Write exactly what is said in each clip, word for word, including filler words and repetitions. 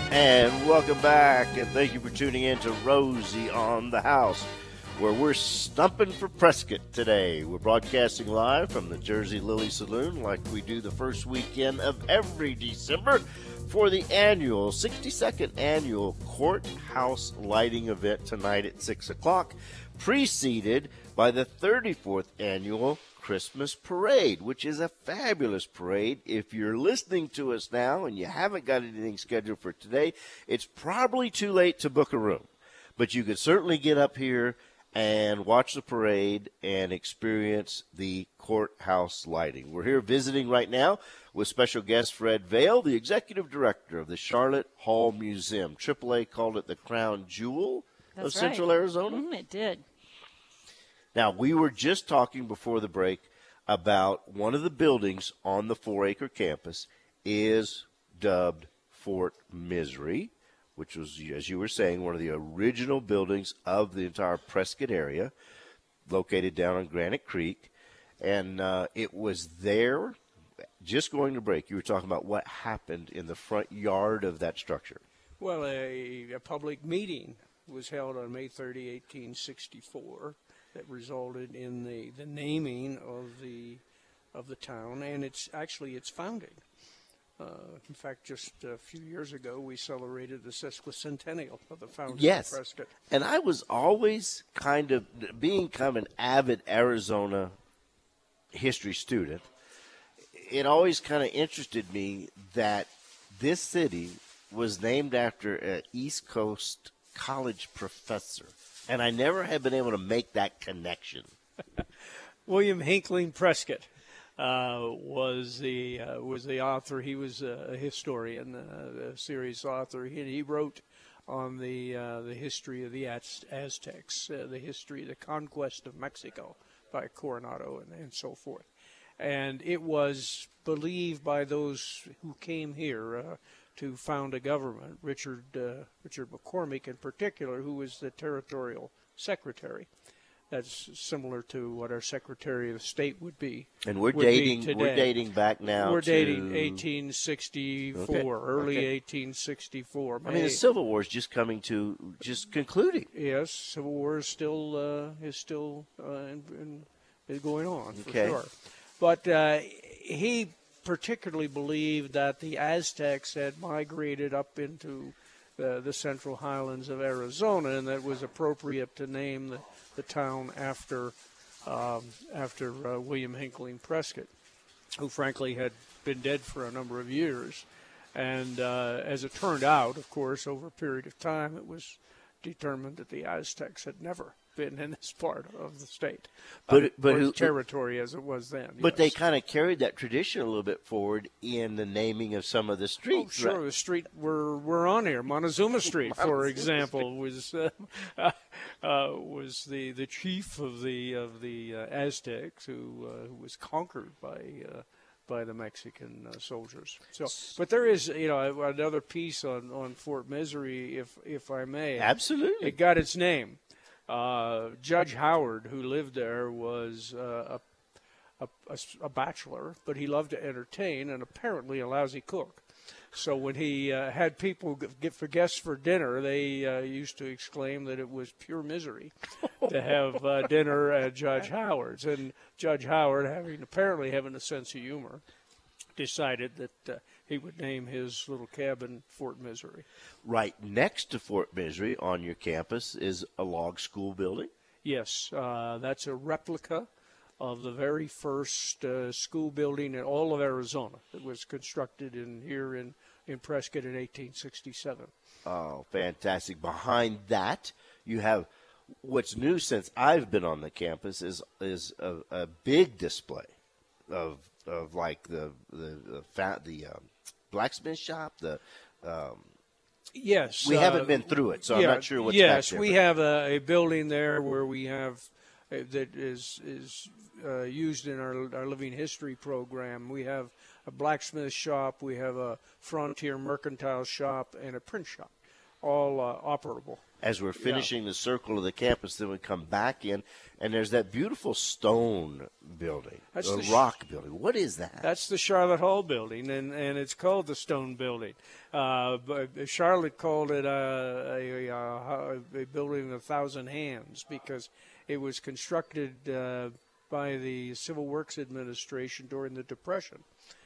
And welcome back, and thank you for tuning in to Rosie on the House, where we're stumping for Prescott today. We're broadcasting live from the Jersey Lily Saloon like we do the first weekend of every December for the annual, sixty-second annual Courthouse Lighting event tonight at six o'clock, preceded by the thirty-fourth annual Christmas Parade, which is a fabulous parade. If you're listening to us now and you haven't got anything scheduled for today, it's probably too late to book a room. But you could certainly get up here and watch the parade and experience the courthouse lighting. We're here visiting right now with special guest Fred Vail, the executive director of the Charlotte Hall Museum. triple A called it the crown jewel That's of Central right. Arizona. Mm, it did. Now, we were just talking before the break about one of the buildings on the four-acre campus is dubbed Fort Misery, which was, as you were saying, one of the original buildings of the entire Prescott area, located down on Granite Creek. And uh, it was there, just going to break, you were talking about what happened in the front yard of that structure. Well, a, a public meeting was held on May thirtieth, eighteen sixty-four, that resulted in the, the naming of the of the town and it's actually its founding. Uh, in fact, just a few years ago, we celebrated the sesquicentennial of the founding Yes. of Prescott. And I was always kind of, being kind of an avid Arizona history student, it always kind of interested me that this city was named after an East Coast college professor. And I never have been able to make that connection. William Hinckley Prescott uh, was the uh, was the author. He was a historian, uh, a serious author. He, he wrote on the uh, the history of the Az- Aztecs, uh, the history of the conquest of Mexico by Coronado and, and so forth. And it was believed by those who came here uh, to found a government, Richard uh, Richard McCormick in particular, who was the territorial secretary. That's similar to what our Secretary of State would be. And we're would be dating today. we're dating back now We're to dating eighteen sixty-four, Okay. early Okay. eighteen sixty-four. I mean, the Civil War is just coming to, just concluding. Yes, Civil War is still uh, is still uh, in, in, is going on for Okay. sure. But uh, he particularly believed that the Aztecs had migrated up into the, the central highlands of Arizona, and that it was appropriate to name the, the town after um, after uh, William Hinckley Prescott, who frankly had been dead for a number of years. And uh, as it turned out, of course, over a period of time, it was determined that the Aztecs had never been in this part of the state, But- uh, but or who- territory as it was then. But they yes. kind of carried that tradition a little bit forward in the naming of some of the Oh, streets. sure. right? The street we're we're on here, Montezuma Street, for Montezuma example, was uh, uh, was the, the chief of the of the uh, Aztecs who uh, who was conquered by uh, by the Mexican uh, soldiers. So, but there is you know another piece on, on Fort Misery, if if I may. Absolutely. It got its name. Uh, Judge Howard, who lived there, was uh, a, a, a bachelor, but he loved to entertain and apparently a lousy cook. So when he uh, had people get for guests for dinner, they uh, used to exclaim that it was pure misery to have uh, dinner at Judge Howard's. And Judge Howard, having apparently having a sense of humor, decided that uh, he would name his little cabin Fort Misery. Right next to Fort Misery on your campus is a log school building. Yes, uh, that's a replica of the very first uh, school building in all of Arizona that was constructed in here in, in Prescott in eighteen sixty-seven. Oh, fantastic. Behind that, you have what's new since I've been on the campus is is a, a big display of of like the the the, fa- the um, blacksmith shop. The um, Yes. we uh, haven't been through it, so I'm yeah, not sure what's Yes, back there, we but- have a, a building there where we have uh, that is is uh, used in our our living history program. We have a blacksmith shop, we have a frontier mercantile shop, and a print shop. all uh, operable. As we're finishing yeah. the circle of the campus, then we come back in, and there's that beautiful stone building, that's the rock sh- building. What is that? That's the Charlotte Hall building, and, and it's called the Stone Building. Uh, but Charlotte called it a, a, a, a building of a thousand hands because it was constructed uh, by the Civil Works Administration during the Depression.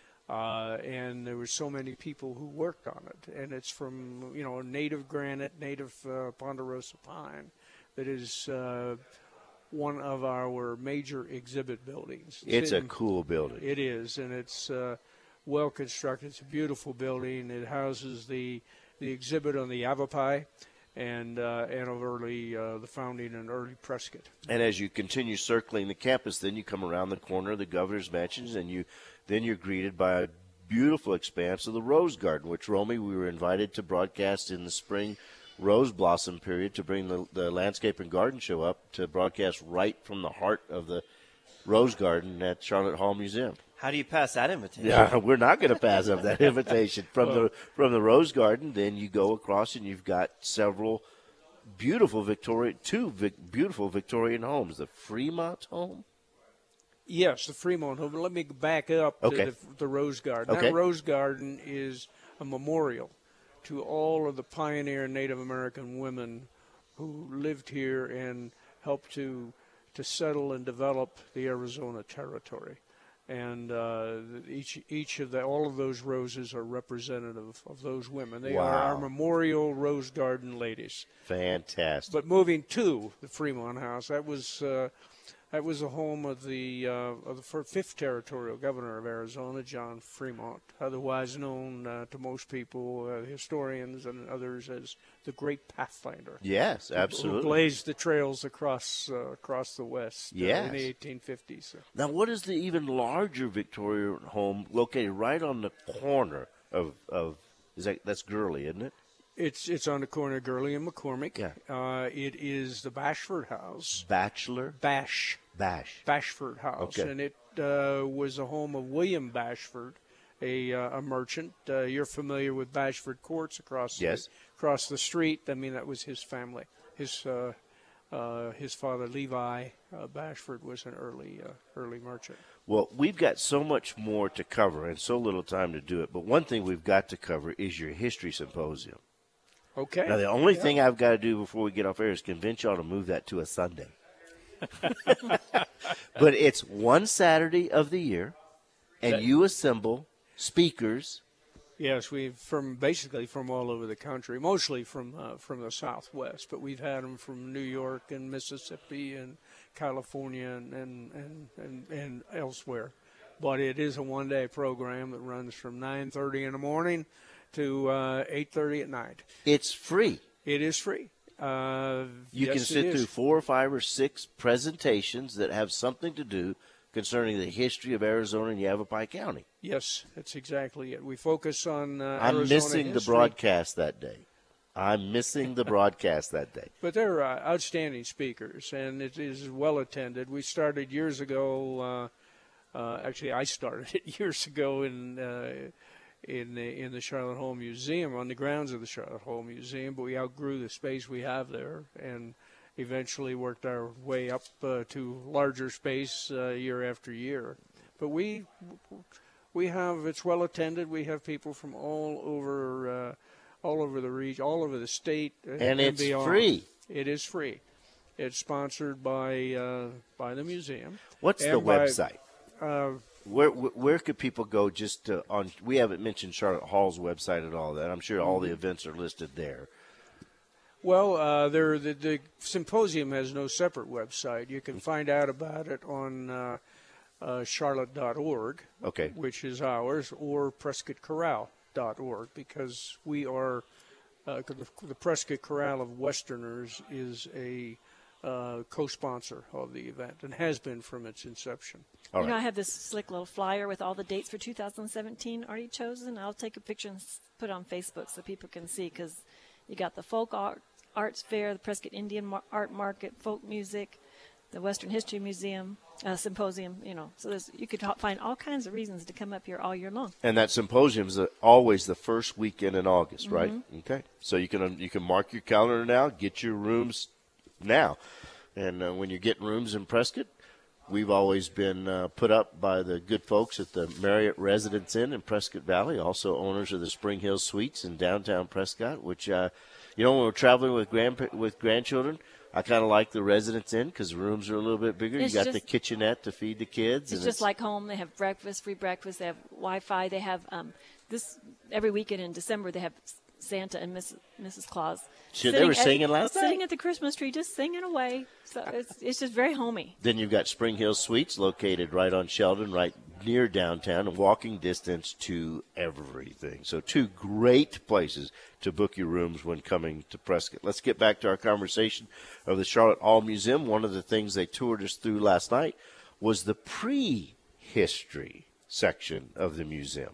Uh, and there were so many people who worked on it, and it's from, you know, native granite, native uh, Ponderosa pine that is uh, one of our major exhibit buildings. It's in, a cool building. It is, and it's uh, well constructed. It's a beautiful building. It houses the the exhibit on the Yavapai and uh, and of early uh, the founding and early Prescott. And as you continue circling the campus, then you come around the corner of the governor's mansions, and you then you're greeted by a beautiful expanse of the Rose Garden, which, Romy, we were invited to broadcast in the spring rose blossom period to bring the, the landscape and garden show up to broadcast right from the heart of the Rose Garden at Charlotte Hall Museum. How do you pass that invitation? Yeah, we're not going to pass up that invitation. From the from the Rose Garden, then you go across and you've got several beautiful Victorian, two Vic, beautiful Victorian homes. The Fremont home? Yes, the Fremont home. Let me back up to okay. the, the Rose Garden. Okay. That Rose Garden is a memorial to all of the pioneer Native American women who lived here and helped to to settle and develop the Arizona territory. And uh, each each of the all of those roses are representative of those women. They wow. are our memorial Rose Garden ladies. Fantastic. But moving to the Fremont House, that was uh, that was the home of the uh, of the fifth territorial governor of Arizona, John Fremont, otherwise known uh, to most people, uh, historians and others, as the Great Pathfinder. Yes, absolutely. Who blazed the trails across uh, across the West yes. uh, in the eighteen fifties. Now, what is the even larger Victorian home located right on the corner of of is that that's Gurley, isn't it? It's it's on the corner of Gurley and McCormick. Yeah. Uh, it is the Bashford House. Bachelor? Bash. Bash. Bashford House. Okay. And it uh, was the home of William Bashford, a uh, a merchant. Uh, you're familiar with Bashford Courts across yes. the, across the street. I mean, that was his family. His uh, uh, his father Levi uh, Bashford was an early uh, early merchant. Well, we've got so much more to cover and so little time to do it. But one thing we've got to cover is your history symposium. Okay. Now, the only yeah. thing I've got to do before we get off air is convince y'all to move that to a Sunday. But it's one Saturday of the year, and that, you assemble speakers. Yes, we've from basically from all over the country, mostly from uh, from the Southwest, but we've had them from New York and Mississippi and California and and, and, and, and elsewhere. But it is a one-day program that runs from nine thirty in the morning to uh, eight thirty at night. It's free. It is free. Uh, you yes, can sit it through is. four or five or six presentations that have something to do concerning the history of Arizona and Yavapai County. Yes, that's exactly it. We focus on uh, I'm Arizona missing history. the broadcast that day. I'm missing the broadcast that day. But they're uh, outstanding speakers, and it is well attended. We started years ago. Uh, uh, actually, I started it years ago in uh, in the in the Charlotte Hall Museum, on the grounds of the Charlotte Hall Museum. But we outgrew the space we have there, and eventually worked our way up uh, to larger space uh, year after year. But we we have it's well attended. We have people from all over uh, all over the region, all over the state, uh, and, and it's beyond. free. It is free. It's sponsored by uh, by the museum. What's the by, website? Uh, Where where could people go just to, on? We haven't mentioned Charlotte Hall's website at all. That I'm sure all the events are listed there. Well, uh, there the, the symposium has no separate website. You can find out about it on uh, uh, charlotte dot org, okay, which is ours, or prescott corral dot org, because we are uh, the, the Prescott Corral of Westerners is a uh, co-sponsor of the event and has been from its inception. All you right. know, I have this slick little flyer with all the dates for two thousand seventeen already chosen. I'll take a picture and put it on Facebook so people can see, because you got the folk art, arts fair, the Prescott Indian Mar- Art Market, folk music, the Western History Museum, a symposium, you know. So there's, you could ha- find all kinds of reasons to come up here all year long. And that symposium is always the first weekend in August, right? Mm-hmm. Okay. So you can you can mark your calendar now, get your rooms now. And uh, when you're getting rooms in Prescott, we've always been uh, put up by the good folks at the Marriott Residence Inn in Prescott Valley, also owners of the Spring Hill Suites in downtown Prescott, which, uh, you know, when we're traveling with grand with grandchildren, I kind of like the Residence Inn because the rooms are a little bit bigger. It's you got just, the kitchenette to feed the kids. It's and just it's, like home. They have breakfast, free breakfast. They have Wi-Fi. They have um, this every weekend in December. They have Santa and Missus Missus Claus. Shit, they were at- singing last Sitting night? at the Christmas tree, just singing away. So it's it's just very homey. Then you've got Spring Hill Suites located right on Sheldon, right near downtown, and walking distance to everything. So two great places to book your rooms when coming to Prescott. Let's get back to our conversation of the Charlotte Hall Museum. One of the things they toured us through last night was the prehistory section of the museum.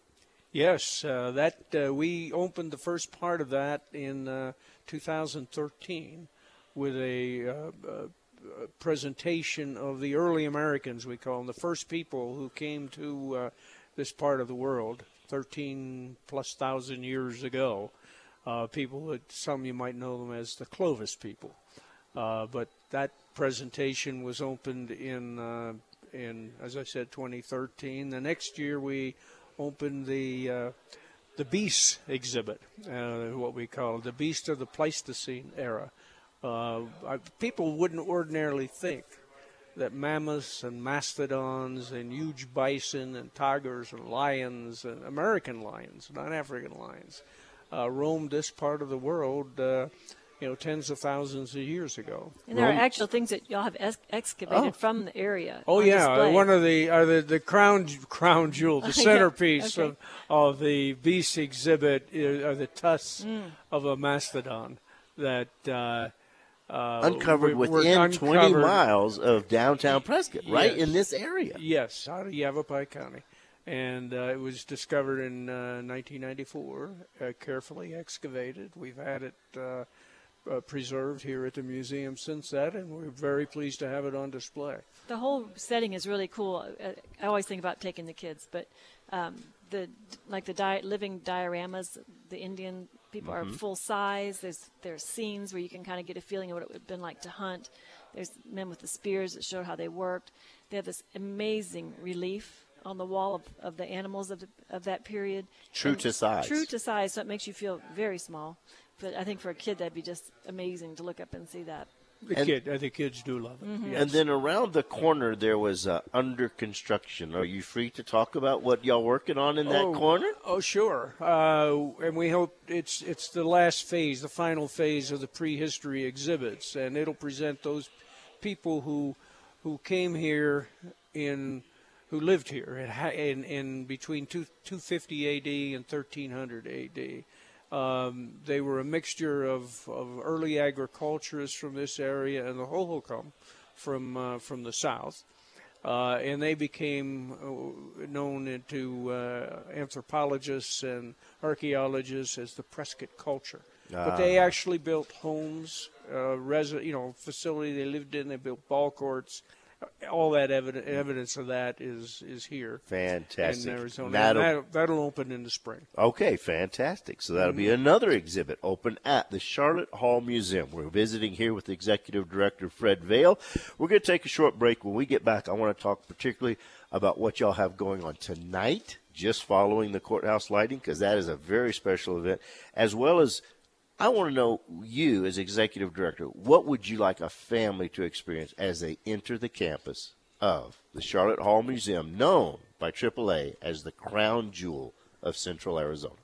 Yes, uh, that uh, we opened the first part of that in uh, two thousand thirteen with a, uh, uh, presentation of the early Americans, we call them, the first people who came to uh, this part of the world thirteen plus thousand years ago. Uh, people that some you might know them as the Clovis people, uh, but that presentation was opened in uh, in as I said twenty thirteen. The next year we opened the uh, the Beast exhibit, uh, what we call the Beast of the Pleistocene era. Uh, I, people wouldn't ordinarily think that mammoths and mastodons and huge bison and tigers and lions and American lions, not African lions, uh, roamed this part of the world, uh, you know, tens of thousands of years ago. And there are Rome- actual things that y'all have ex- excavated Oh. from the area. Oh on yeah, display. one of the uh, the the crown crown jewel, the Yeah, centerpiece okay. of of the beast exhibit is, are the tusks Mm. of a mastodon that uh, uh, Uncovered were- were within twenty uncovered- might of downtown Prescott, right Yes. in this area. Yes, out of Yavapai County, and uh, it was discovered in uh, nineteen ninety-four. Uh, carefully excavated. We've had it uh, uh, preserved here at the museum since that, and we're very pleased to have it on display. The whole setting is really cool. Uh, I always think about taking the kids, but um, the like the di- living dioramas, the Indian people Mm-hmm. are full size. There's there's scenes where you can kind of get a feeling of what it would have been like to hunt. There's men with the spears that show how they worked. They have this amazing relief on the wall of, of the animals of the, of that period. True And to size. True to size, so it makes you feel very small. But I think for a kid that'd be just amazing to look up and see that. The And- kid, uh, the kids do love it. Mm-hmm. Yes. And then around the corner there was uh, under construction. Are you free to talk about what y'all working on in that oh, corner? Oh, sure. Uh, and we hope it's it's the last phase, the final phase of the prehistory exhibits, and it'll present those people who who came here in who lived here in in, in between two, two fifty A D and thirteen hundred A D. Um, they were a mixture of, of early agriculturists from this area and the Hohokam from uh, from the south. Uh, and they became uh, known to uh, anthropologists and archaeologists as the Prescott culture. But they Ah. actually built homes, uh, resi- you know, facility they lived in. They built ball courts. All that evidence evidence of that is is here Fantastic. in Arizona. That'll- And that'll, that'll open in the spring. Okay, fantastic. So that'll be another exhibit open at the Charlotte Hall Museum. We're visiting here with Executive Director Fred Vail. We're going to take a short break. When we get back, I want to talk particularly about what y'all have going on tonight, just following the courthouse lighting, because that is a very special event, as well as I want to know, you as Executive Director, what would you like a family to experience as they enter the campus of the Charlotte Hall Museum, known by triple A as the crown jewel of Central Arizona?